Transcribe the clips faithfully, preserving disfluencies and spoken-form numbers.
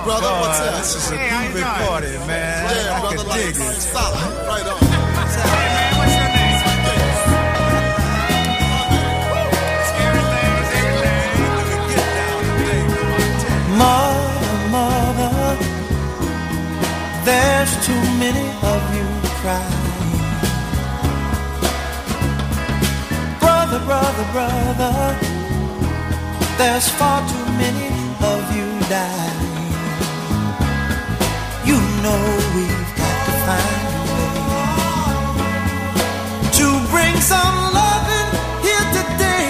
brother. God, What's up? this is a Hey, how you groovy doing? party, man. Yeah, I brother. can Like, dig it. solid. Right on. Hey, man, what's your name? Everything's everything. Mother, mother, there's too many of you crying. Brother, brother, brother, there's far too many of you dying. You know we've got to find a way to bring some loving here today.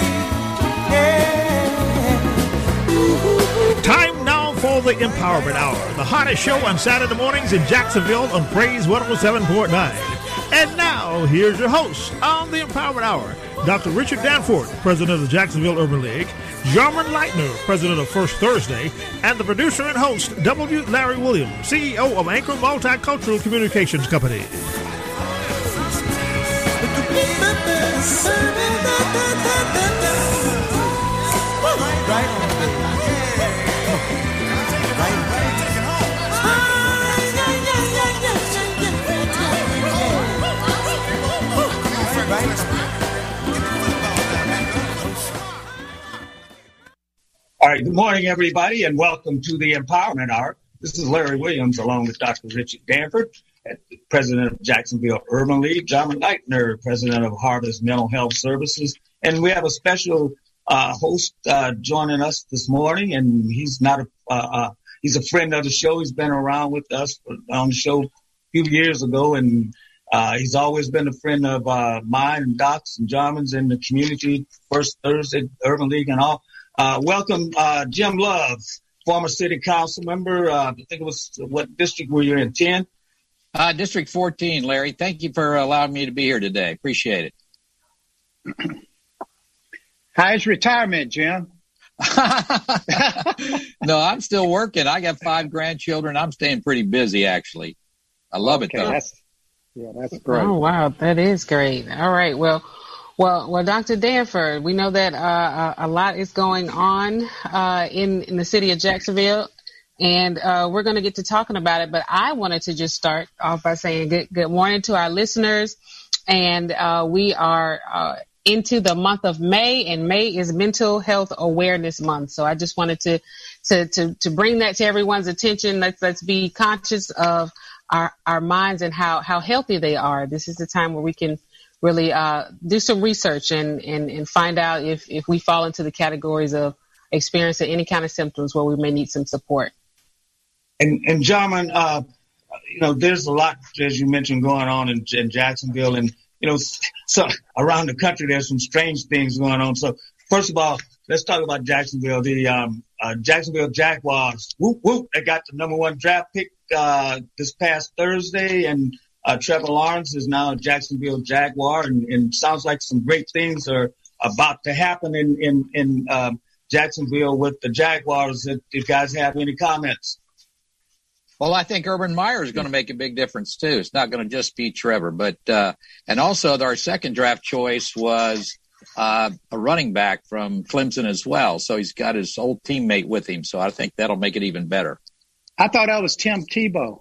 Yeah. Ooh. Time now for the Empowerment Hour, the hottest show on Saturday mornings in Jacksonville on Praise one oh seven point nine. And now, here's your host on the Empowerment Hour, Doctor Richard Danforth, president of the Jacksonville Urban League, Jarman Leitner, president of First Thursday, and the producer and host, W. Larry Williams, C E O of Anchor Multicultural Communications Company. Right on, baby. All right, good morning, everybody, and welcome to the Empowerment Hour. This is Larry Williams, along with Doctor Richard Danforth, president of Jacksonville Urban League, Jarman Leitner, president of Harvest Mental Health Services, and we have a special uh, host uh, joining us this morning, and he's not a uh, uh, he's a friend of the show. He's been around with us on the show a few years ago, and uh, he's always been a friend of uh, mine and Doc's and Jarman's in the community, First Thursday Urban League and all. Uh, welcome, uh, Jim Love, former city council member. Uh, I think it was, what district were you in, ten? Uh, District fourteen, Larry. Thank you for allowing me to be here today. Appreciate it. How's retirement, Jim? No, I'm still working. I got five grandchildren. I'm staying pretty busy, actually. I love okay, it, though. That's, yeah, that's great. Oh, wow. That is great. All right. Well, Well, well, Doctor Danforth, we know that uh, a lot is going on uh, in in the city of Jacksonville, and uh, we're going to get to talking about it. But I wanted to just start off by saying good, good morning to our listeners, and uh, we are uh, into the month of May, and May is Mental Health Awareness Month. So I just wanted to to to, to bring that to everyone's attention. Let's let's be conscious of our our minds and how how healthy they are. This is the time where we can really uh, do some research and, and, and find out if, if we fall into the categories of experiencing any kind of symptoms where we may need some support. And, and Jarman, uh, you know, there's a lot, as you mentioned, going on in, in Jacksonville. And, you know, so around the country, there's some strange things going on. So, first of all, let's talk about Jacksonville. The um, uh, Jacksonville Jaguars, whoop, whoop, they got the number one draft pick uh, this past Thursday. And Uh, Trevor Lawrence is now a Jacksonville Jaguar, and, and sounds like some great things are about to happen in in, in um, Jacksonville with the Jaguars. If you guys have any comments? Well, I think Urban Meyer is going to make a big difference, too. It's not going to just be Trevor. But uh, and also our second draft choice was uh, a running back from Clemson as well. So he's got his old teammate with him. So I think that'll make it even better. I thought that was Tim Tebow.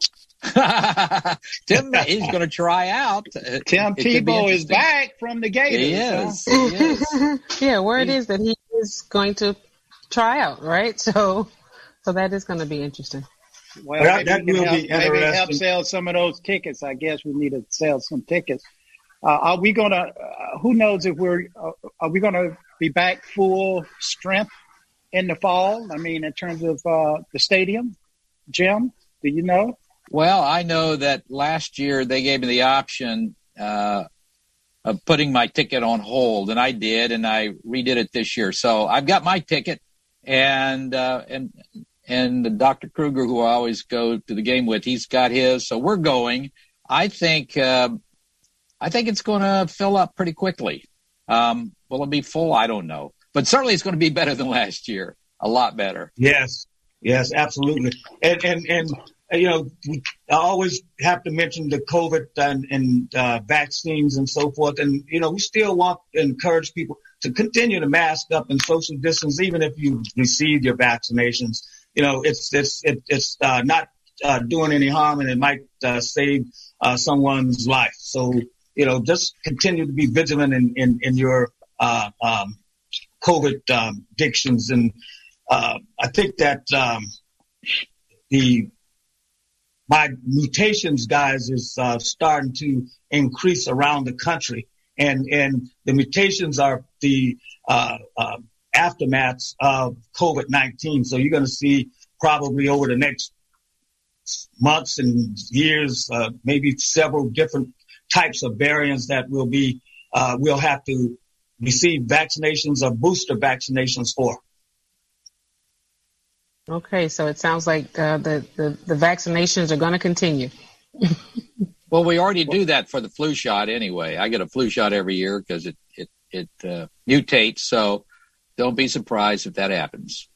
Tim, he's going to try out. Tim It Tebow is back from the Gators. He is. Huh? He is. Yeah, word is that he is going to try out, right? So, so that is going to be interesting. Well, That- maybe, that we can will help, be maybe help interesting. sell some of those tickets. I guess we need to sell some tickets. Uh, are we going to? Uh, who knows if we're? Uh, are we going to be back full strength in the fall? I mean, in terms of uh, the stadium, Jim, do you know? Well, I know that last year they gave me the option uh, of putting my ticket on hold, and I did, and I redid it this year. So I've got my ticket, and uh, and and Doctor Kruger, who I always go to the game with, he's got his. So we're going. I think uh, I think it's going to fill up pretty quickly. Um, will it be full? I don't know, but certainly it's going to be better than last year. A lot better. Yes, yes, absolutely. And and and. You know, we always have to mention the COVID and, and uh, vaccines and so forth. And, you know, we still want to encourage people to continue to mask up and social distance, even if you've received your vaccinations. you know, it's it's it, it's uh, not uh, doing any harm, and it might uh, save uh, someone's life. So, you know, just continue to be vigilant in in, in your uh, um, COVID um, addictions, and uh, I think that um, the my mutations, guys, is uh, starting to increase around the country, and and the mutations are the uh, uh, aftermaths of COVID nineteen. So you're going to see probably over the next months and years, uh, maybe several different types of variants that will be uh, we'll have to receive vaccinations or booster vaccinations for. Okay, so it sounds like uh, the, the the vaccinations are going to continue. Well, we already do that for the flu shot anyway. I get a flu shot every year because it it it uh, mutates. So don't be surprised if that happens.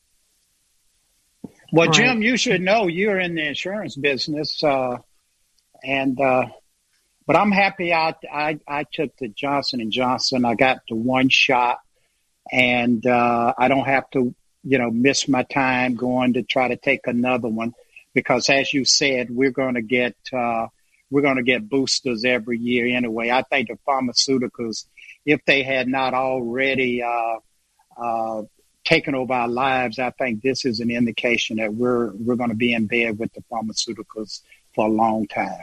Well, Right. Jim, you should know you're in the insurance business, uh, and uh, but I'm happy I, I I took the Johnson and Johnson. I got the one shot, and uh, I don't have to, you know, miss my time going to try to take another one, because as you said, we're going to get uh, we're going to get boosters every year anyway. I think the pharmaceuticals, if they had not already uh, uh, taken over our lives, I think this is an indication that we're we're going to be in bed with the pharmaceuticals for a long time.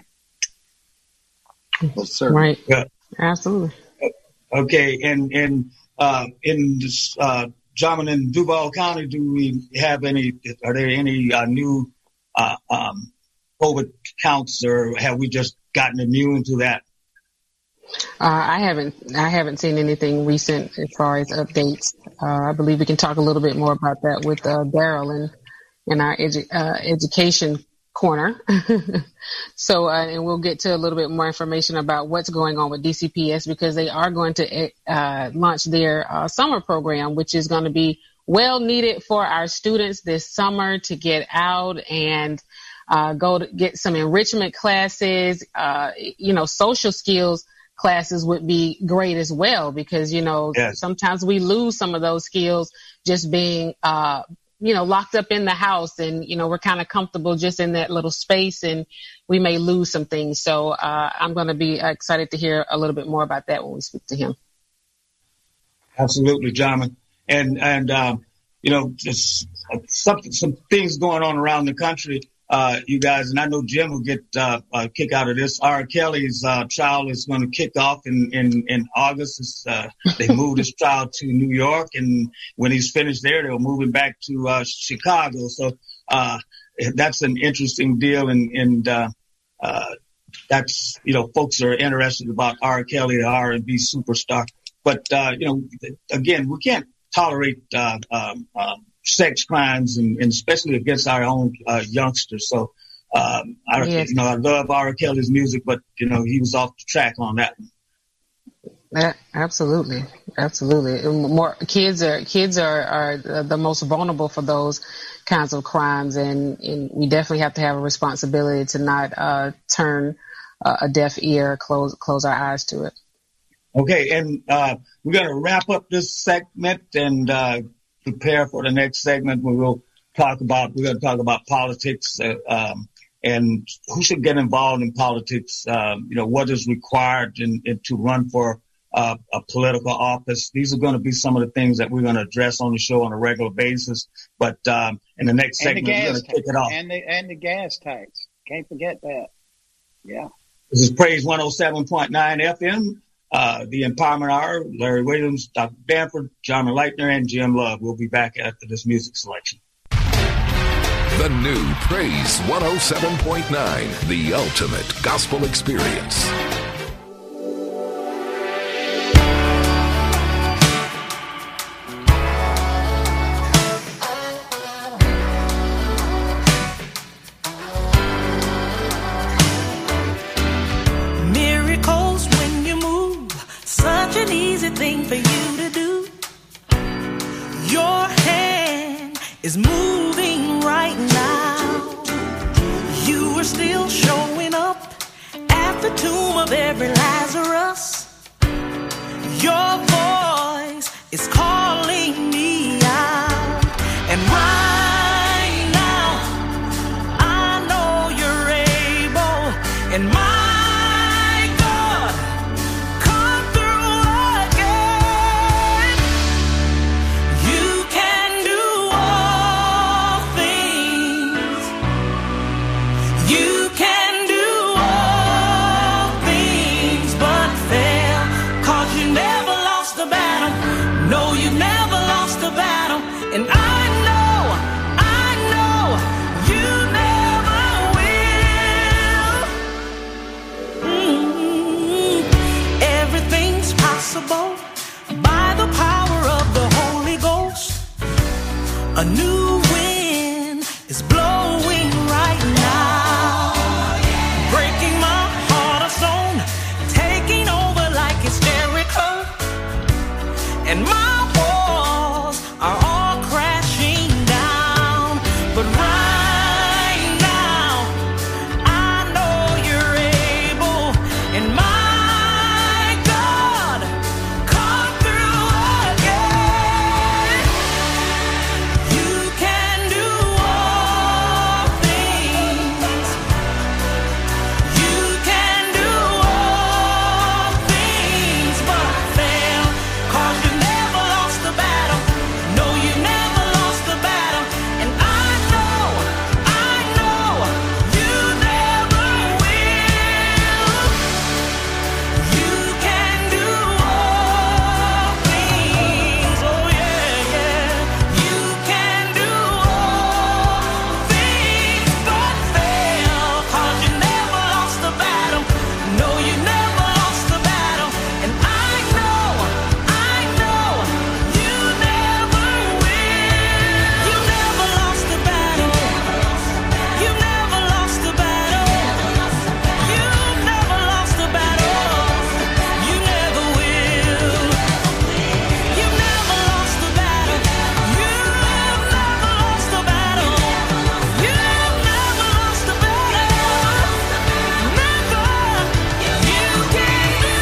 Well, sir. Right. Yeah. Absolutely. Okay, and and uh, in this, uh, Drummond and Duval County, do we have any? Are there any uh, new uh, um, COVID counts, or have we just gotten immune to that? Uh, I haven't I haven't seen anything recent as far as updates. Uh, I believe we can talk a little bit more about that with uh, Daryl in, in our edu- uh, education corner. So, uh, and we'll get to a little bit more information about what's going on with D C P S, because they are going to uh, launch their uh, summer program, which is going to be well needed for our students this summer to get out and uh, go to get some enrichment classes, uh, you know, social skills classes would be great as well, because, you know, Yes. sometimes we lose some of those skills just being, uh, you know, locked up in the house, and, you know, we're kind of comfortable just in that little space, and we may lose some things. So uh, I'm going to be excited to hear a little bit more about that when we speak to him. Absolutely, John. And, and um, you know, just something, some things going on around the country, uh, you guys, and I know Jim will get uh, a kick out of this. R. Kelly's uh, trial is going to kick off in, in, in August. It's, uh, they moved his trial to New York, and when he's finished there, they'll move him back to uh, Chicago. So uh, that's an interesting deal, and, and uh, uh, that's, you know, folks are interested about R. Kelly, the R and B superstar. But, uh, you know, again, we can't tolerate uh, um, um, sex crimes, and, and especially against our own uh, youngsters. So, um, I, Yes. you know, I love R. Kelly's music, but, you know, he was off the track on that one. Yeah, absolutely, absolutely. And more kids are kids are, are the most vulnerable for those kinds of crimes, and, and we definitely have to have a responsibility to not uh, turn uh, a deaf ear, close close our eyes to it. Okay, and uh, we're going to wrap up this segment and uh, prepare for the next segment where we'll talk about, we're going to talk about politics uh, um, and who should get involved in politics, um, you know, what is required in, in, to run for uh, a political office. These are going to be some of the things that we're going to address on the show on a regular basis. But um, in the next And the segment, we're gas going to kick it off. and the and the gas tax. Can't forget that. Yeah. This is Praise one oh seven point nine F M. Uh, the Empowerment Hour, Larry Williams, Doctor Danford, John Leitner, and Jim Love. We'll be back after this music selection. The new Praise one oh seven point nine, the ultimate gospel experience. Miracles when you move, such an easy thing for you to do. Your hand is moving right now. You are still showing up at the tomb of every Lazarus. Your voice is calling me out. And right now new wind is blowing right now, breaking my heart of stone, taking over like it's Jericho, and my walls are all crashing down. But right now, I know you're able, and my God, come through again. You can do all things. You can do all things but fail, 'cause you never lost the battle. No, you never lost the battle. And I know, I know, you never will. You can do all things. Oh yeah, yeah. You can do all things but fail, 'cause you never lost the battle. No, you never lost the battle. And I know, I know, you never will. You never lost the battle. You never lost the battle. You never lost the battle. You never will. You never lost the battle. You've never lost the battle. You've never lost the battle. Never. You can do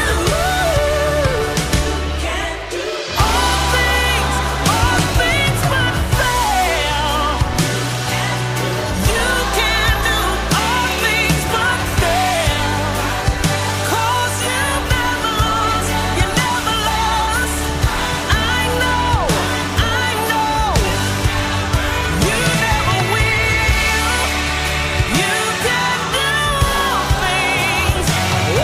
all things, all things but fail. You can do all things but fail, 'cause you never lost, you never lost. I know, I know, you never will. You can do all things. Oh,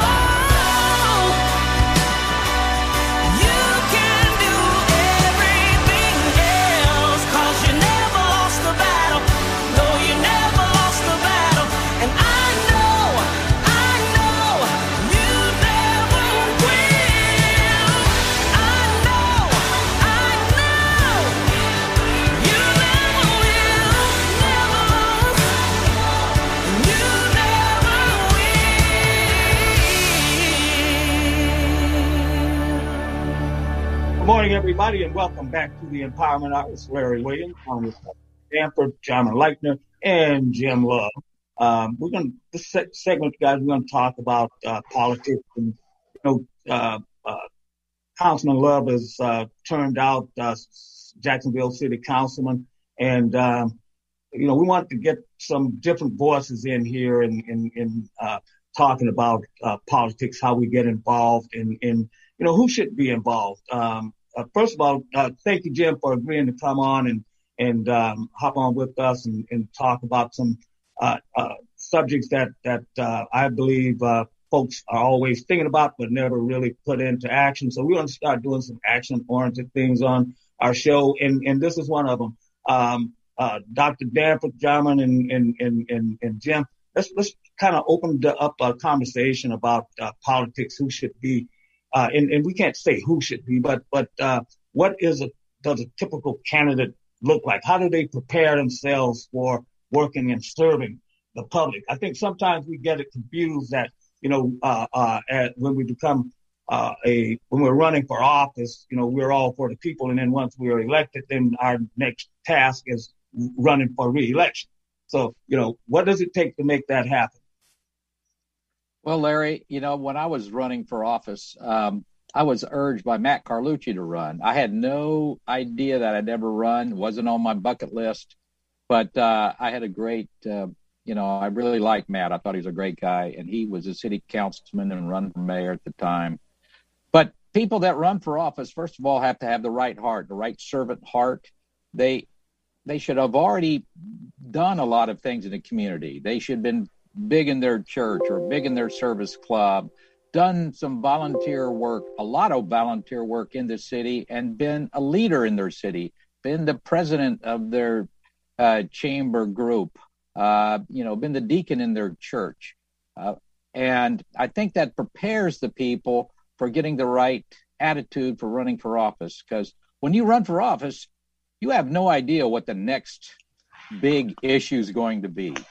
you can do everything else, 'cause you never lost the battle. No, you never lost the battle. And I know, I know, you never will. I know, I know, you never will. Never lost. You never will. Good morning, everybody, and welcome back to the Empowerment Hour. It's Larry Williams, along with Danford, Jarman Leitner, and Jim Love. Um, we're going to, this se- segment, guys, we're going to talk about uh, politics. And, you know, uh, uh, Councilman Love has uh, turned out uh, Jacksonville City Councilman, and, um, you know, we want to get some different voices in here and in, in, uh, talking about uh, politics, how we get involved, and, and you know, who should be involved. Um, uh, first of all, uh, thank you, Jim, for agreeing to come on and and um, hop on with us and, and talk about some uh, uh, subjects that that uh, I believe uh, folks are always thinking about but never really put into action. So we want to start doing some action-oriented things on our show, and, and this is one of them. Um, uh, Doctor Danford, Jarman, and, and, and, and, and Jim, let's let's kind of open the, up a conversation about uh, politics, who should be, uh, and, and we can't say who should be, but but uh, what is a does a typical candidate look like? How do they prepare themselves for working and serving the public? I think sometimes we get it confused that, you know, uh, uh, at, when we become uh, a, when we're running for office, you know, we're all for the people. And then once we're elected, then our next task is running for re-election. So, you know, what does it take to make that happen? Well, Larry, you know, when I was running for office, um, I was urged by Matt Carlucci to run. I had no idea that I'd ever run. It wasn't on my bucket list, but uh, I had a great, uh, you know, I really liked Matt. I thought he was a great guy, and he was a city councilman and run for mayor at the time. But people that run for office, first of all, have to have the right heart, the right servant heart. They they should have already done a lot of things in the community. They should have been big in their church or big in their service club, done some volunteer work, a lot of volunteer work in the city, and been a leader in their city, been the president of their uh, chamber group, uh, you know, been the deacon in their church. Uh, and I think that prepares the people for getting the right attitude for running for office. Because when you run for office, you have no idea what the next big issue is going to be.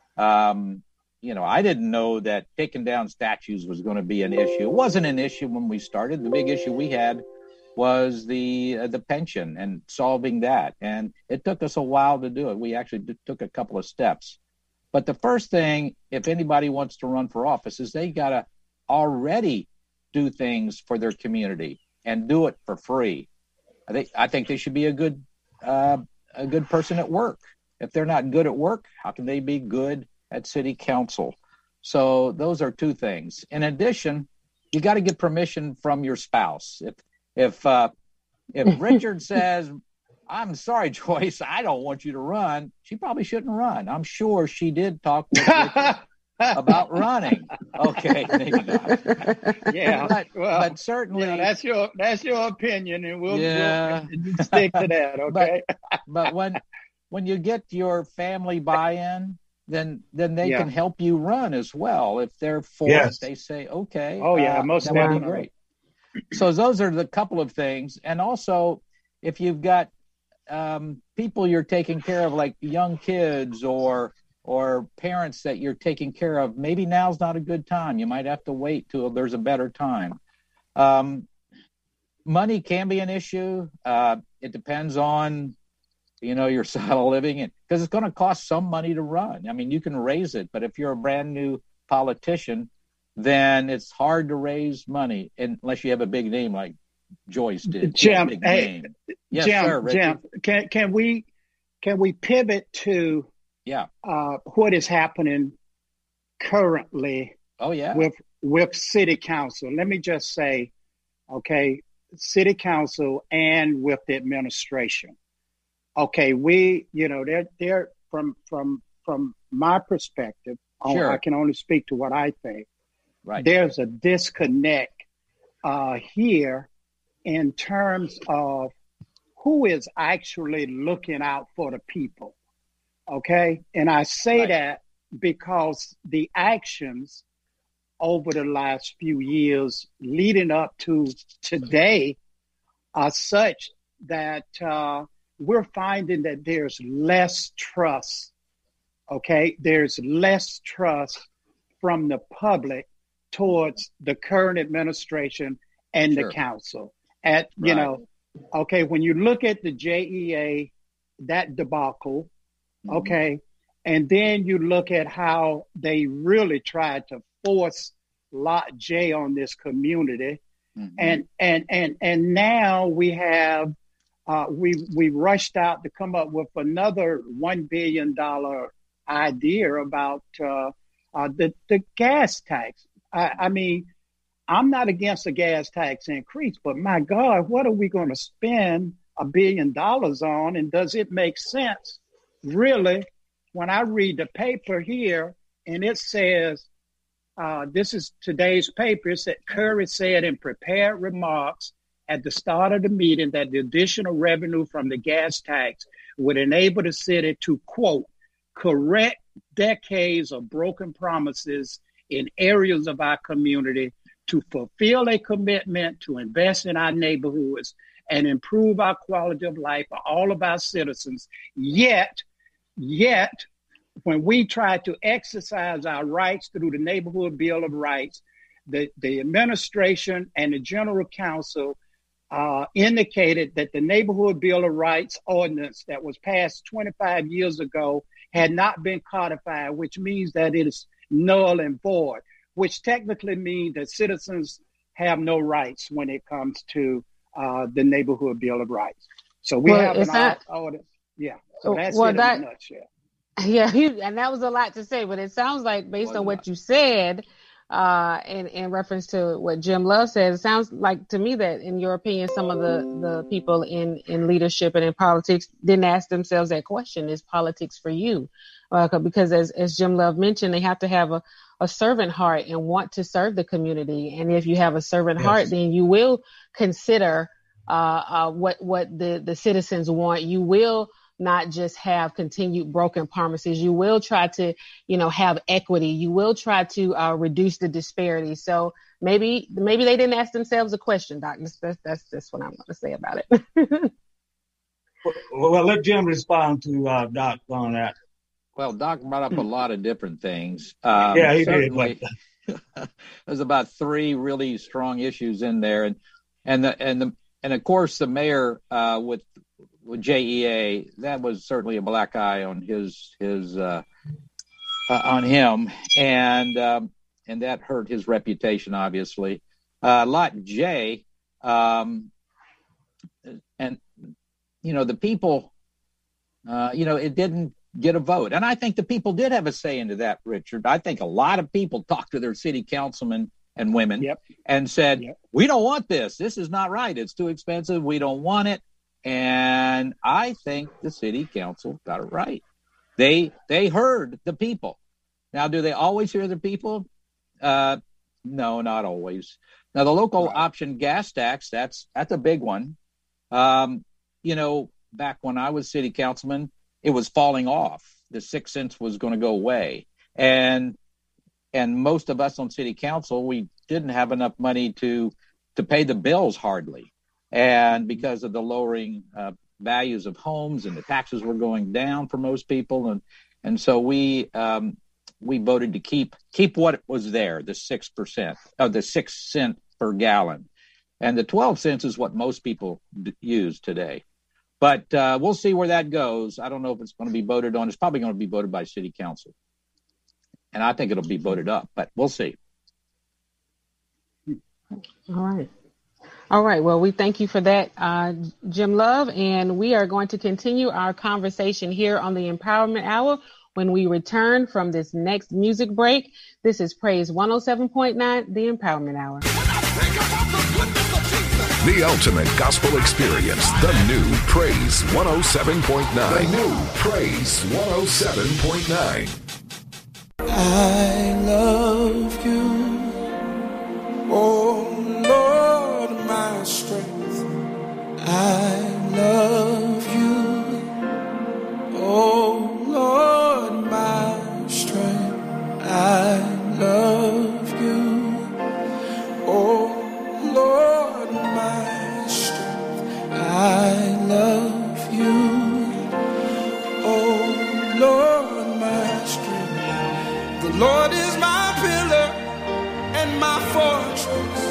Um, you know, I didn't know that taking down statues was going to be an issue. It wasn't an issue when we started. The big issue we had was the uh, the pension and solving that. And it took us a while to do it. We actually d- took a couple of steps. But the first thing, if anybody wants to run for office, is they got to already do things for their community and do it for free. I think I think they should be a good uh, a good person at work. If they're not good at work, how can they be good at city council? So those are two things. In addition, you got to get permission from your spouse. If if uh, if Richard says, "I'm sorry, Joyce, I don't want you to run," she probably shouldn't run. I'm sure she did talk with Richard about running. Okay, maybe not. Yeah, but, well, but certainly yeah, that's your that's your opinion, and we'll, yeah. we'll stick to that. Okay. but, but when when you get your family buy-in, then then they Yeah. can help you run as well. If they're for Yes. it, they say, okay. Oh, yeah, uh, most that would be definitely. great. So those are the couple of things. And also, if you've got um, people you're taking care of, like young kids or or parents that you're taking care of, maybe now's not a good time. You might have to wait till there's a better time. Um, money can be an issue. Uh, it depends on, you know, your style of living, and because it's going to cost some money to run. I mean, you can raise it, but if you're a brand new politician, then it's hard to raise money unless you have a big name like Joyce did. She had a Jim, big hey, name. Yes, Jim, sir, Richard. Jim, can can we can we pivot to Yeah. uh, what is happening currently Oh, yeah. with with city council? Let me just say, okay, city council and with the administration. Okay, we, you know, they're they're from from from my perspective. Sure. I can only speak to what I think. Right. There's a disconnect uh, here in terms of who is actually looking out for the people. Okay. And I say Right. that because the actions over the last few years leading up to today are such that uh, we're finding that there's less trust. Okay. There's less trust from the public towards the current administration and Sure. the council. At, you Right. know, okay, when you look at the J E A, that debacle, Mhm. okay, and then you look at how they really tried to force Lot J on this community, Mhm. and and and and now we have uh, we we rushed out to come up with another one billion dollar idea about uh, uh, the the gas tax. I, I mean, I'm not against a gas tax increase, but my God, what are we going to spend a billion dollars on? And does it make sense, really? When I read the paper here, and it says, uh, this is today's paper, it said Curry said in prepared remarks at the start of the meeting that the additional revenue from the gas tax would enable the city to, quote, correct decades of broken promises in areas of our community, to fulfill a commitment to invest in our neighborhoods and improve our quality of life for all of our citizens. Yet, yet, when we try to exercise our rights through the Neighborhood Bill of Rights, the, the administration and the General Counsel uh, indicated that the Neighborhood Bill of Rights ordinance that was passed twenty-five years ago had not been codified, which means that it is null and void, which technically means that citizens have no rights when it comes to uh, the Neighborhood Bill of Rights. So we Well, have it's an not- order. Yeah. So that's Well, it that- in a nutshell. Yeah, you, and that was a lot to say, but it sounds like based Was on a what lot. you said, uh, in, in reference to what Jim Love said, it sounds like to me that, in your opinion, some of the, the people in, in leadership and in politics didn't ask themselves that question: is politics for you? Uh, because as, as Jim Love mentioned, they have to have a, a servant heart and want to serve the community. And if you have a servant Yes. heart, then you will consider uh, uh, what what the, the citizens want. You will not just have continued broken promises. You will try to, you know, have equity. You will try to uh, reduce the disparity. So maybe maybe they didn't ask themselves a question, Doc. That's, that's, that's what I'm going to say about it. Well, well, let Jim respond to uh, Doc on that. Well, Doc brought up a lot of different things. Um, yeah, he did. But... There's about three really strong issues in there, and and the and the and of course the mayor uh, with with J E A, that was certainly a black eye on his his uh, uh, on him, and um, and that hurt his reputation, obviously. Uh, Lot J, um, and you know the people, uh, you know it didn't get a vote. And I think the people did have a say into that, Richard. I think a lot of people talked to their city councilmen and women yep. and said, yep. we don't want this. This is not right. It's too expensive. We don't want it. And I think the city council got it right. They they heard the people. Now, do they always hear the people? Uh, no, not always. Now, the local right. option gas tax, that's that's a big one. Um, you know, back when I was city councilman, it was falling off. The six cents was going to go away. And and most of us on city council, we didn't have enough money to to pay the bills hardly. And because of the lowering uh, values of homes and the taxes were going down for most people. And and so we um, we voted to keep keep what was there, the six percent, uh, the six cent per gallon. And the twelve cents is what most people d- use today. But uh, we'll see where that goes. I don't know if it's going to be voted on. It's probably going to be voted by city council. And I think it'll be voted up, but we'll see. All right. All right. Well, we thank you for that, uh, Jim Love. And we are going to continue our conversation here on the Empowerment Hour when we return from this next music break. This is Praise one oh seven point nine, the Empowerment Hour. The ultimate gospel experience. The new Praise one oh seven point nine. The new Praise one oh seven point nine. I love you, oh Lord, my strength. I love you, oh Lord, my strength. I love you, oh Lord, my strength. I love you, oh Lord, my strength. The Lord is my pillar and my fortress,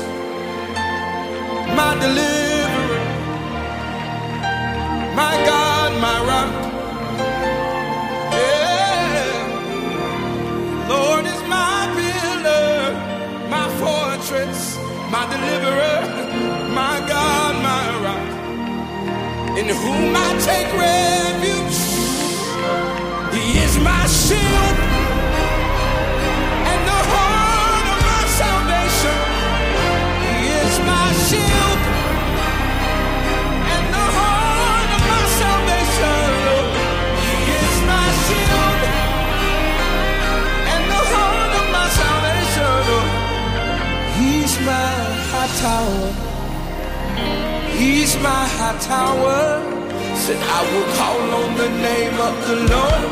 my deliverer, my God, my rock. Yeah, Lord is my pillar, my fortress, my deliverer, my God, my rock, in whom I take refuge. He is my shield and the horn of my salvation. He is my shield and the horn of my salvation. He is my shield and the horn of my salvation. He's my high tower. He's my high tower. Said I will call on the name of the Lord,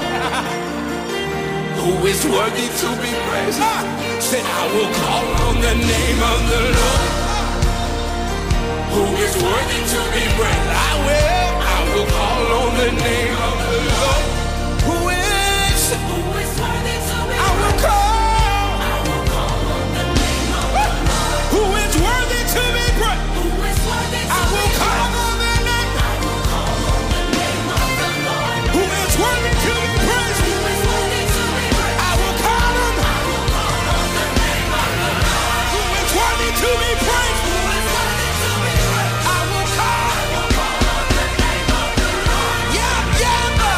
who is worthy to be praised. Said I will call on the name of the Lord, who is worthy to be praised. I will, I will call on the name of the Lord, who is, who is worthy to be praised. I will call, I will call on the name of the Lord, who is worthy to be praised. Who is worthy to I will call on the name, I will call on the name of the Lord, who is worthy to be praised. Who is worthy to be praised. I will call on, I will call on the name of the Lord, who is worthy to be praised. Who is worthy to be praised. I will call, I will call on the name of the Lord. Yeah, yeah.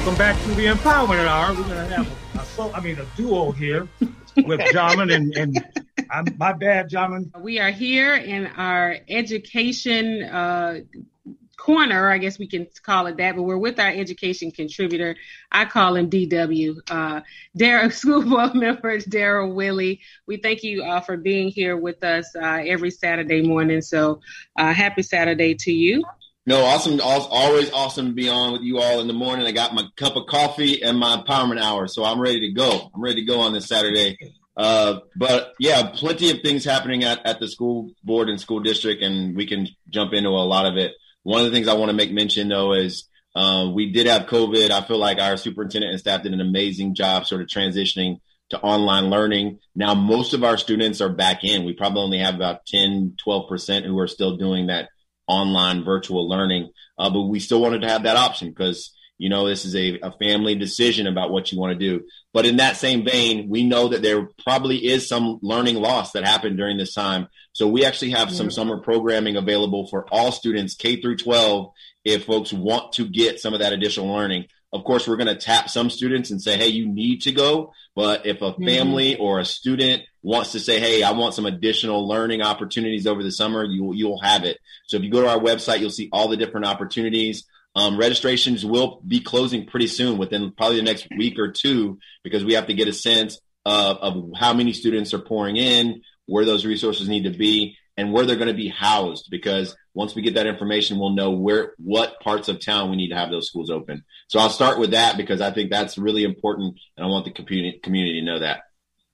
Welcome back to the Empowerment Hour. We're going to have a, a so, I mean, a duo here with Jarman and, and I'm, my bad, Jarman. We are here in our education uh, corner, I guess we can call it that, but we're with our education contributor. I call him D W, uh, Daryl, School Board member Daryl Willie. We thank you uh, for being here with us uh, every Saturday morning. So uh, happy Saturday to you. No, awesome. Always awesome to be on with you all in the morning. I got my cup of coffee and my empowerment hour, so I'm ready to go. I'm ready to go on this Saturday. Uh, but, yeah, plenty of things happening at, at the school board and school district, and we can jump into a lot of it. One of the things I want to make mention, though, is uh, we did have COVID. I feel like our superintendent and staff did an amazing job sort of transitioning to online learning. Now, most of our students are back in. We probably only have about ten, twelve percent who are still doing that online virtual learning, uh, but we still wanted to have that option because, you know, this is a, a family decision about what you want to do. But in that same vein, we know that there probably is some learning loss that happened during this time. So we actually have yeah. some summer programming available for all students, K through twelve, if folks want to get some of that additional learning. Of course, we're going to tap some students and say, hey, you need to go. But if a family mm-hmm. or a student wants to say, hey, I want some additional learning opportunities over the summer, you, you'll have it. So if you go to our website, you'll see all the different opportunities. Um, registrations will be closing pretty soon, within probably the next week or two, because we have to get a sense of, of how many students are pouring in, where those resources need to be, and where they're going to be housed. Because once we get that information, we'll know where, what parts of town we need to have those schools open. So I'll start with that because I think that's really important, and I want the community community to know that.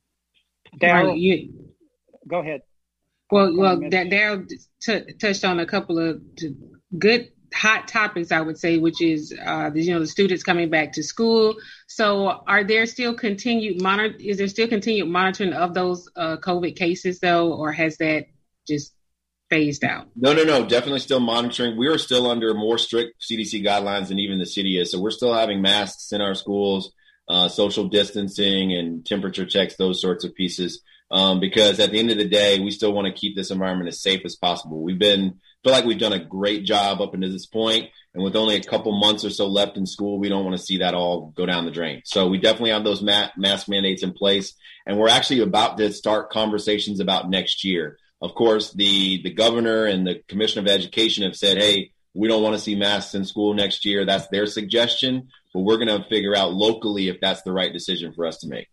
Daryl, you go ahead. Well, well, Daryl t- touched on a couple of t- good hot topics, I would say, which is uh, the, you know, the students coming back to school. So, are there still continued monitor? Is there still continued monitoring of those uh, COVID cases, though, or has that just phased out? No, no, no. Definitely still monitoring. We are still under more strict C D C guidelines than even the city is. So we're still having masks in our schools, uh, social distancing and temperature checks, those sorts of pieces. Um, because at the end of the day, we still want to keep this environment as safe as possible. We've been, feel like we've done a great job up until this point, and with only a couple months or so left in school, we don't want to see that all go down the drain. So we definitely have those ma- mask mandates in place, and we're actually about to start conversations about next year. Of course, the, the governor and the Commissioner of Education have said, hey, we don't want to see masks in school next year. That's their suggestion, but we're going to figure out locally if that's the right decision for us to make.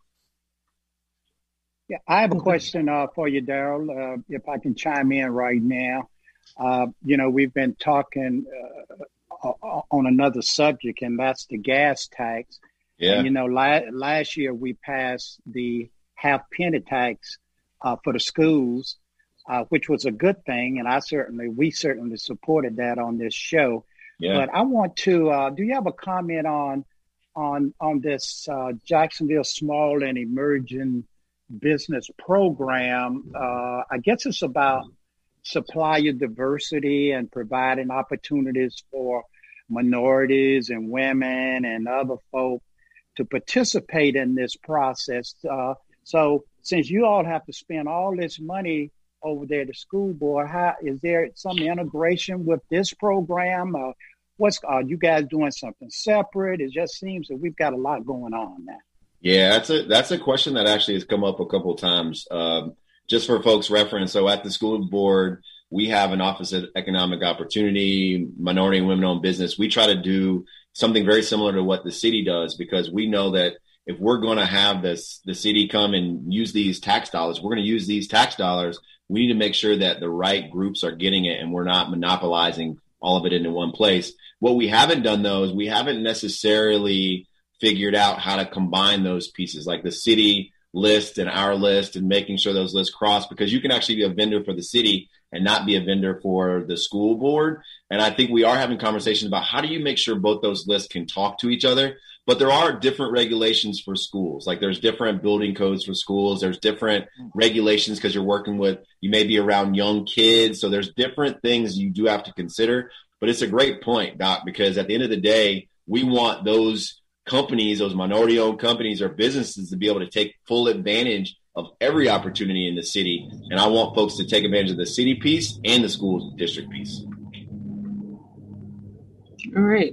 Yeah, I have a question uh, for you, Daryl, uh, if I can chime in right now. Uh, you know, we've been talking uh, on another subject, and that's the gas tax. Yeah. And, you know, la- last year we passed the half penny tax uh, for the schools, uh, which was a good thing. And I certainly, we certainly supported that on this show. Yeah. But I want to, uh, do you have a comment on, on, on this uh, Jacksonville Small and Emerging Business Program? Uh, I guess it's about supplier diversity and providing opportunities for minorities and women and other folk to participate in this process. Uh, so since you all have to spend all this money over there at the school board, how, is there some integration with this program? Uh, what's, are you guys doing something separate? It just seems that we've got a lot going on now. Yeah, that's a that's a question that actually has come up a couple of times. Um, just for folks' reference, so at the school board, we have an Office of Economic Opportunity, Minority and Women-Owned Business. We try to do something very similar to what the city does, because we know that if we're going to have this the city come and use these tax dollars, we're going to use these tax dollars. We need to make sure that the right groups are getting it and we're not monopolizing all of it into one place. What we haven't done, though, is we haven't necessarily figured out how to combine those pieces, like the city list and our list, and making sure those lists cross, because you can actually be a vendor for the city and not be a vendor for the school board. And I think we are having conversations about how do you make sure both those lists can talk to each other. But there are different regulations for schools. Like there's different building codes for schools. There's different regulations because you're working with, you may be around young kids. So there's different things you do have to consider. But it's a great point, Doc, because at the end of the day, we want those companies, those minority-owned companies or businesses to be able to take full advantage of every opportunity in the city. And I want folks to take advantage of the city piece and the school district piece. All right.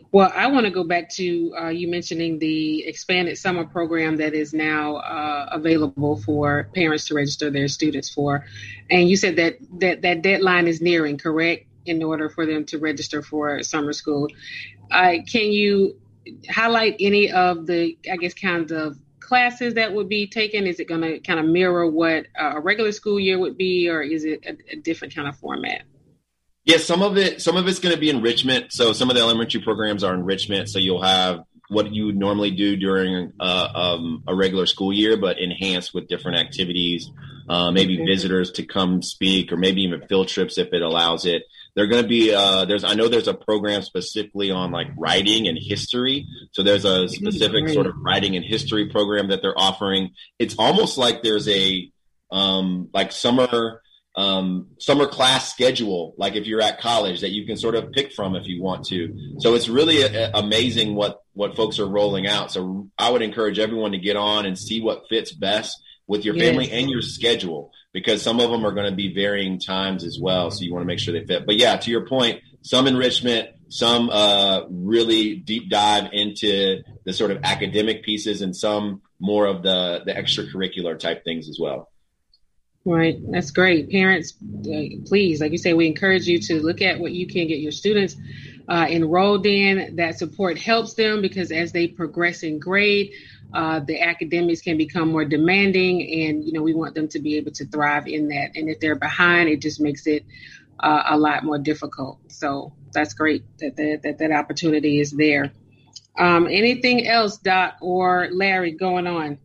Well, I want to go back to uh, you mentioning the expanded summer program that is now uh, available for parents to register their students for. And you said that, that that deadline is nearing, correct, in order for them to register for summer school. Uh, can you highlight any of the, I guess, kinds of classes that would be taken? Is it going to kind of mirror what a regular school year would be, or is it a, a different kind of format? Yeah, some of it, some of it's going to be enrichment. So some of the elementary programs are enrichment. So you'll have what you would normally do during uh, um, a regular school year, but enhanced with different activities, uh, maybe mm-hmm. visitors to come speak, or maybe even field trips if it allows it. They're going to be, uh, there's, I know there's a program specifically on like writing and history. So there's a specific sort of writing and history program that they're offering. It's almost like there's a, um, like summer, um, summer class schedule, like if you're at college, that you can sort of pick from if you want to. So it's really a, a, amazing what, what folks are rolling out. So I would encourage everyone to get on and see what fits best with your family yes. and your schedule, because some of them are going to be varying times as well. So you want to make sure they fit. But yeah, to your point, some enrichment, some uh, really deep dive into the sort of academic pieces, and some more of the, the extracurricular type things as well. Right. That's great. Parents, uh, please, like you say, we encourage you to look at what you can get your students uh, enrolled in. That support helps them, because as they progress in grade, uh, the academics can become more demanding, and, you know, we want them to be able to thrive in that. And if they're behind, it just makes it uh, a lot more difficult. So that's great that that, that, that opportunity is there. Um, anything else, Doc or Larry, going on?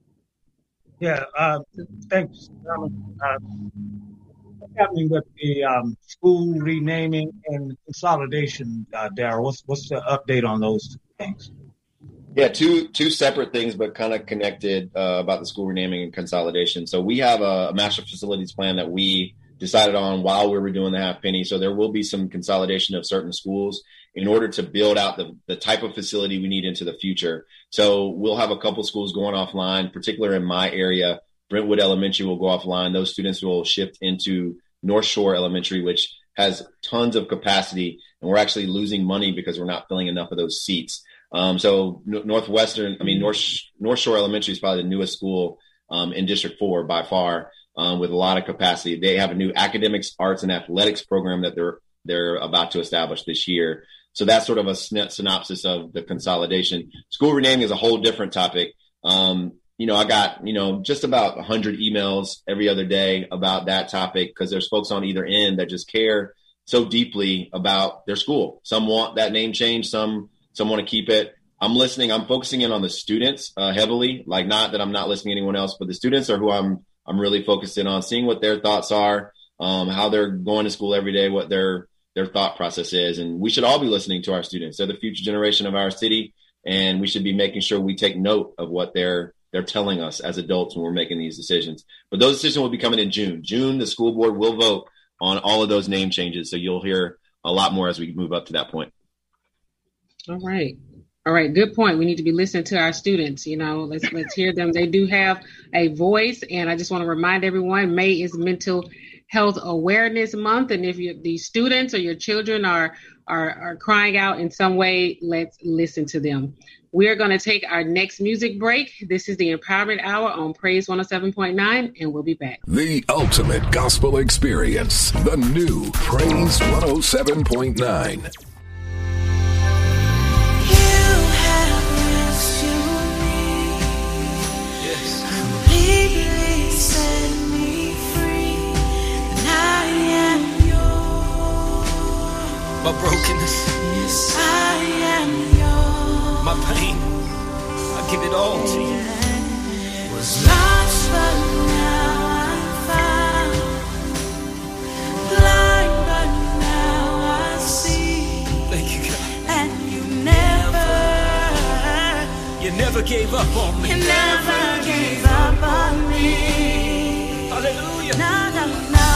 Yeah, uh, thanks. Um, uh, what's happening with the um, school renaming and consolidation, uh, Darryl? What's what's the update on those things? Yeah, two two separate things, but kind of connected uh, about the school renaming and consolidation. So we have a, a master facilities plan that we decided on while we were doing the half penny. So there will be some consolidation of certain schools in order to build out the, the type of facility we need into the future. So we'll have a couple schools going offline, particularly in my area. Brentwood Elementary will go offline. Those students will shift into North Shore Elementary, which has tons of capacity, and we're actually losing money because we're not filling enough of those seats. Um, so Northwestern, I mean, North, North Shore Elementary is probably the newest school um, in District four by far, um, with a lot of capacity. They have a new academics, arts, and athletics program that they're they're about to establish this year. So that's sort of a synopsis of the consolidation. School renaming is a whole different topic. Um, you know, I got, you know, just about one hundred emails every other day about that topic, because there's folks on either end that just care so deeply about their school. Some want that name change, some some want to keep it. I'm listening. I'm focusing in on the students uh, heavily, like not that I'm not listening to anyone else, but the students are who I'm I'm really focused in on, seeing what their thoughts are, um, how they're going to school every day, what their their thought process is. And we should all be listening to our students. They're the future generation of our city, and we should be making sure we take note of what they're they're telling us as adults when we're making these decisions. But those decisions will be coming in June. June, the school board will vote on all of those name changes. So you'll hear a lot more as we move up to that point. All right. All right. Good point. We need to be listening to our students. You know, let's let's hear them. They do have a voice. And I just want to remind everyone, May is Mental Health Awareness Month. And if you, the students or your children are, are, are crying out in some way, let's listen to them. We're going to take our next music break. This is the Empowerment Hour on Praise one oh seven point nine, and we'll be back. The ultimate gospel experience. The new Praise one oh seven point nine. My brokenness, yes, I am yours. My pain, I give it all to you. Was lost, but now I'm found. Blind, but now I see. Thank you, God. And you never, you never gave up on me. You never gave up on me. Hallelujah. No, no, no, no.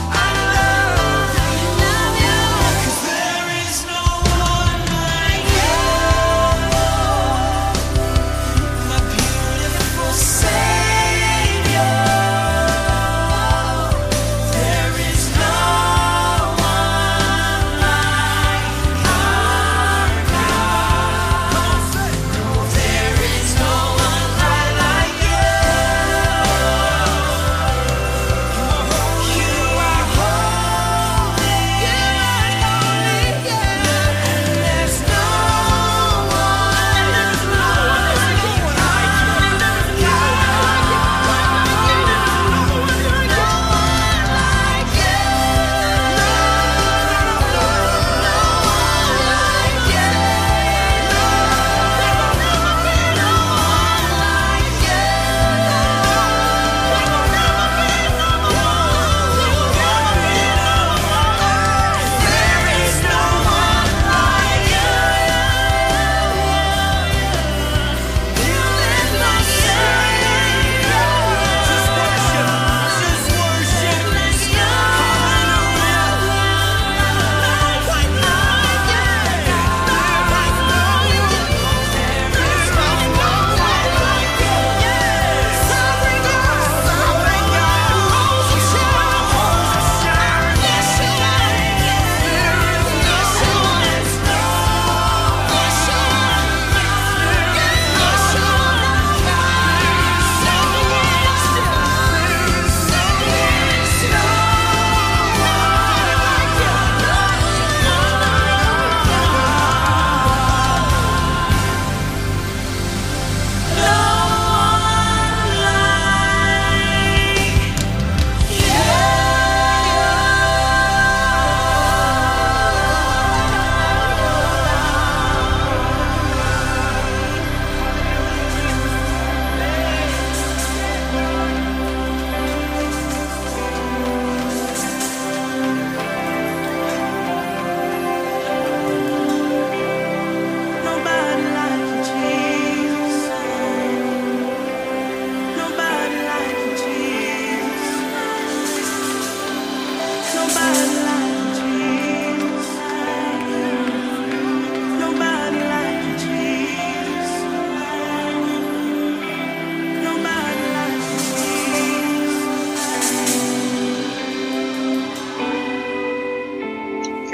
Yeah.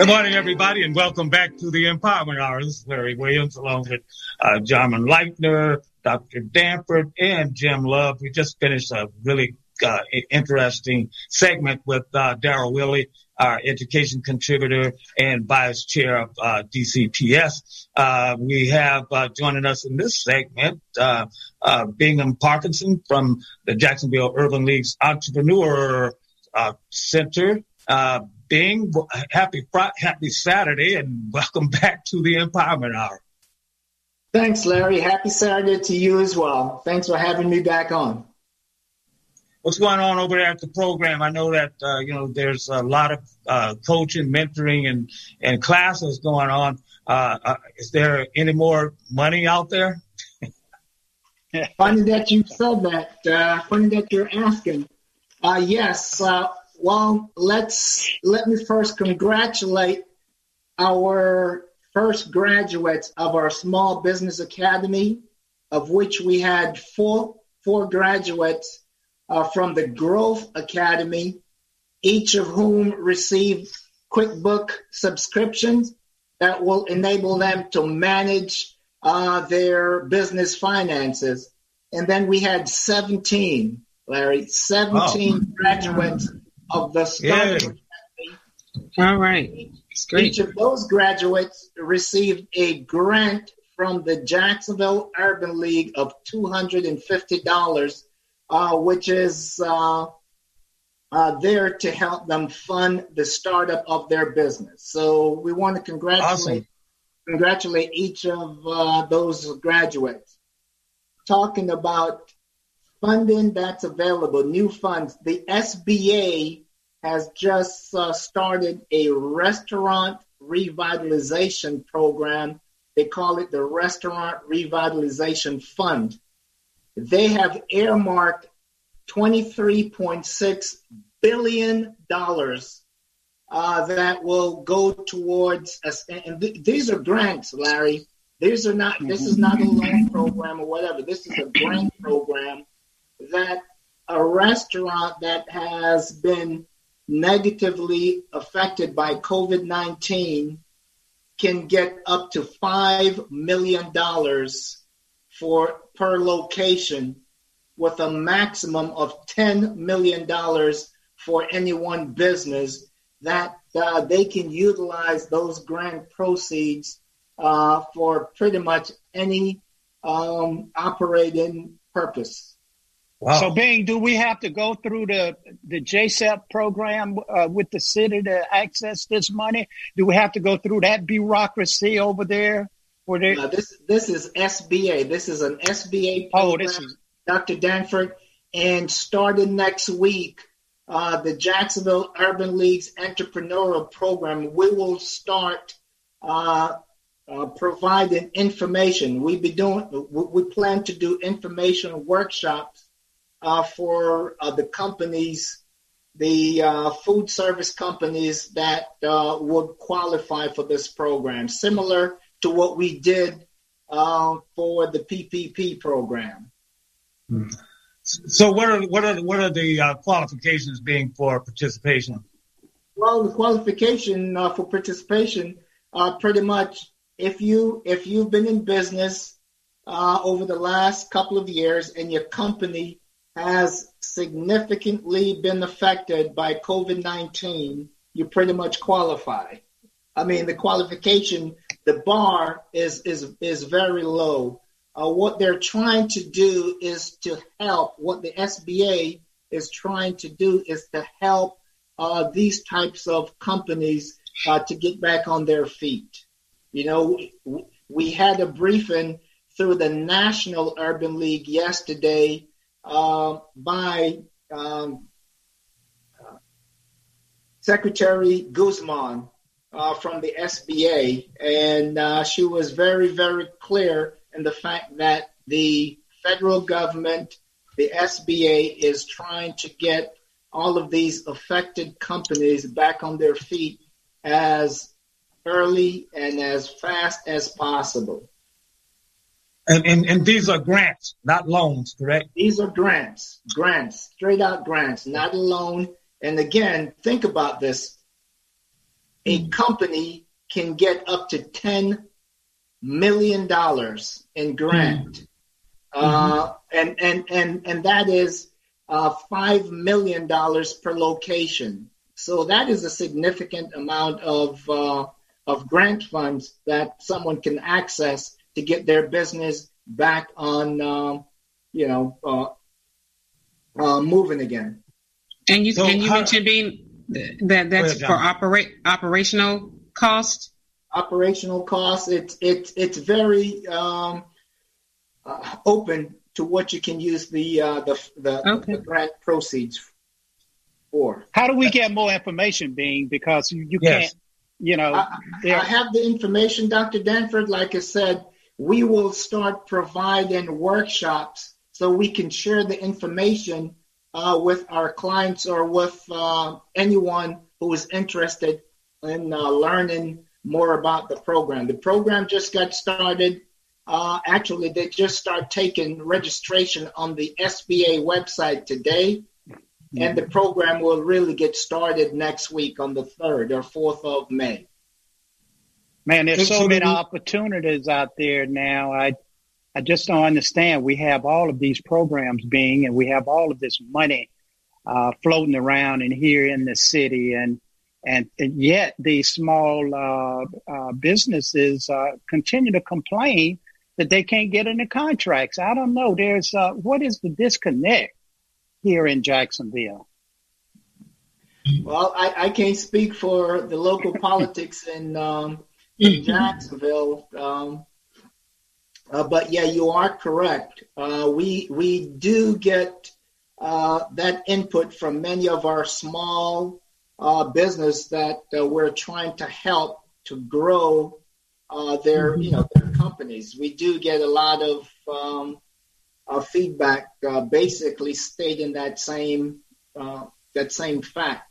Good morning, everybody, and welcome back to the Empowerment Hour. This is Larry Williams, along with uh, Jarman Leitner, Doctor Danford, and Jim Love. We just finished a really uh, interesting segment with uh, Daryl Willey, our education contributor and vice chair of uh, D C P S. Uh, we have uh, joining us in this segment, uh, uh, Bingham Parkinson from the Jacksonville Urban League's Entrepreneur uh, Center. Uh, Bing, happy happy Saturday, and welcome back to the Empowerment Hour. Thanks, Larry. Happy Saturday to you as well. Thanks for having me back on. What's going on over there at the program? I know that, uh, you know, there's a lot of uh, coaching, mentoring, and, and classes going on. Uh, uh, is there any more money out there? Funny that you said that. Uh, funny that you're asking. Uh, yes. Uh, well, let's let me first congratulate our first graduates of our Small Business Academy, of which we had four four graduates uh, from the Growth Academy, each of whom received QuickBook subscriptions that will enable them to manage uh, their business finances. And then we had seventeen, Larry, seventeen oh. graduates of the Startup yeah. Academy. All right. That's great. Each of those graduates received a grant from the Jacksonville Urban League of two hundred fifty dollars, uh, which is uh, uh, there to help them fund the startup of their business. So we want to congratulate, awesome. congratulate each of uh, those graduates. Talking about funding that's available, new funds, the S B A has just uh, started a restaurant revitalization program. They call it the Restaurant Revitalization Fund. They have earmarked twenty-three point six billion dollars uh, that will go towards, us. And th- these are grants, Larry. These are not, this is not a loan program or whatever. This is a grant program that a restaurant that has been negatively affected by COVID nineteen can get up to five million dollars for per location, with a maximum of ten million dollars for any one business, that uh, they can utilize those grant proceeds uh, for pretty much any um, operating purpose. Wow. So, Bing, do we have to go through the the J S E P program uh, with the city to access this money? Do we have to go through that bureaucracy over there? Where they... uh, this this is S B A. This is an S B A program, oh, this is... Doctor Danford. And starting next week, uh, the Jacksonville Urban League's entrepreneurial program, we will start uh, uh, providing information. We be doing. We plan to do information workshops Uh, for uh, the companies, the uh, food service companies that uh, would qualify for this program, similar to what we did uh, for the P P P program. So, what are what are what are the uh, qualifications being for participation? Well, the qualification uh, for participation, uh, pretty much, if you if you've been in business uh, over the last couple of years and your company has significantly been affected by COVID nineteen, you pretty much qualify. I mean, the qualification, the bar is is is very low. Uh, what they're trying to do is to help. What the S B A is trying to do is to help uh, these types of companies uh, to get back on their feet. You know, we, we had a briefing through the National Urban League yesterday Uh, by um, uh, Secretary Guzman uh, from the S B A, and uh, she was very, very clear in the fact that the federal government, the S B A, is trying to get all of these affected companies back on their feet as early and as fast as possible. And, and and these are grants, not loans, correct? These are grants, grants, straight out grants, not a loan. And again, think about this. a company can get up to ten million dollars in grant. Mm-hmm. Uh, and, and, and, and that is uh, five million dollars per location. So that is a significant amount of uh, of grant funds that someone can access to get their business back on, uh, you know, uh, uh, moving again. And you So and you how- mentioned being that that's Go ahead, for John. operate operational cost. Operational costs. It's it's it's very um, uh, open to what you can use the uh, the the, Okay. the grant proceeds for. How do we get more information, Bean? Because you, you Yes. can't, you know. I, there- I have the information, Doctor Danford. Like I said, we will start providing workshops so we can share the information uh, with our clients or with uh, anyone who is interested in uh, learning more about the program. The program just got started. Uh, actually, they just start taking registration on the S B A website today. And the program will really get started next week on the third or fourth of May. Man, there's so So many do we- opportunities out there now. I, I just don't understand. We have all of these programs being, and we have all of this money uh, floating around in here in the city, and and, and yet these small uh, uh, businesses uh, continue to complain that they can't get into contracts. I don't know. There's uh, what is the disconnect here in Jacksonville? Well, I, I can't speak for the local politics in, um, in Jacksonville, um, uh, but yeah, you are correct. Uh, we we do get uh, that input from many of our small uh, business that uh, we're trying to help to grow uh, their you know their companies. We do get a lot of um, uh, feedback, uh, basically stating that same uh, that same fact.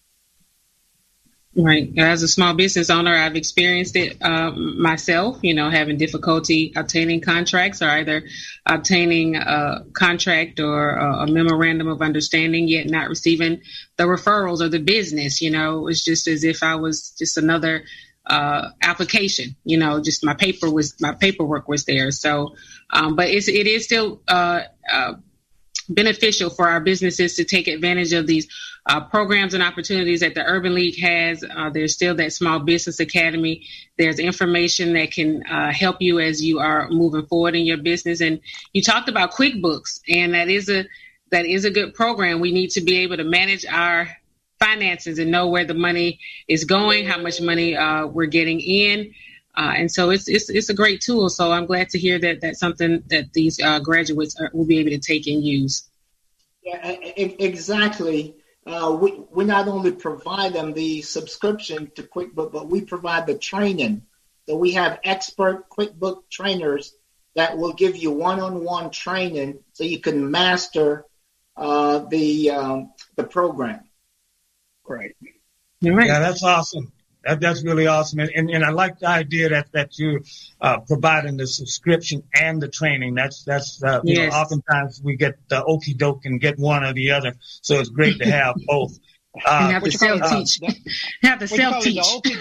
Right. As a small business owner, I've experienced it uh, myself, you know, having difficulty obtaining contracts or either obtaining a contract or a, a memorandum of understanding, yet not receiving the referrals or the business. You know, it's just as if I was just another uh, application, you know, just my paper was my paperwork was there. So, um, but it's, it is still uh, uh, beneficial for our businesses to take advantage of these Uh, programs and opportunities that the Urban League has. Uh, there's still that Small Business Academy. There's information that can uh, help you as you are moving forward in your business. And you talked about QuickBooks, and that is a that is a good program. We need to be able to manage our finances and know where the money is going, how much money uh, we're getting in. Uh, and so it's, it's it's a great tool. So I'm glad to hear that that's something that these uh, graduates are, will be able to take and use. Yeah, e- e- exactly. Uh, we, we not only provide them the subscription to QuickBooks, but we provide the training. So we have expert QuickBooks trainers that will give you one-on-one training so you can master uh, the um, the program. Great. Yeah, that's awesome. That, that's really awesome. And, and, and I like the idea that, that you're uh, providing the subscription and the training. That's, that's uh, you Yes. know, oftentimes we get the okie doke and get one or the other. So it's great to have both. Uh, You have to self-teach. You have to What you call it, the self-teach.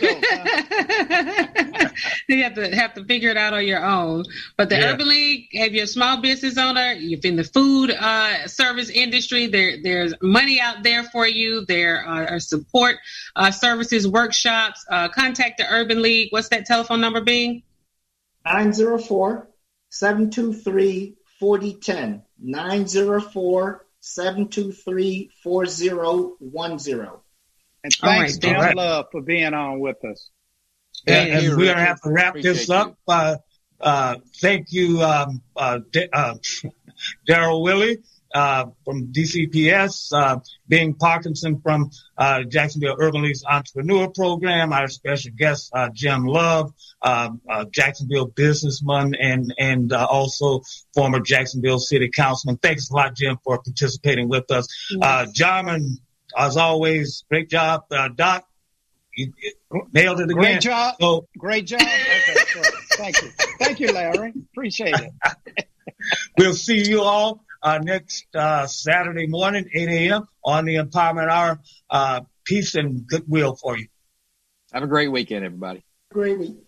okey-doke, You have to have to figure it out on your own. But the Yeah. Urban League, if you're a small business owner, if in the food uh, service industry, there there's money out there for you. There are, are support uh, services, workshops. Uh, contact the Urban League. What's that telephone number being? nine zero four, seven two three, four zero one zero. nine zero four, seven two three, four zero one zero. And All thanks, right, Jim all right. Love, for being on with us. Yeah, Thank and you, we're going to Richard. have to wrap this Appreciate up. Uh, uh, thank you, um, uh, D- uh, Daryl Willie uh, from D C P S, uh, Bing Parkinson from uh, Jacksonville Urban League's Entrepreneur Program, our special guest, uh, Jim Love, uh, uh, Jacksonville businessman, and, and uh, also former Jacksonville City Councilman. Thanks a lot, Jim, for participating with us. Uh, Jarman, as always, great job. Uh, Doc, you, you nailed it again. Great job. So, Great job. Okay, sure. Thank you. Thank you, Larry. Appreciate it. we'll see you all uh, next uh, Saturday morning, eight a.m. on the Empowerment Hour. Uh, peace and goodwill for you. Have a great weekend, everybody. Great week.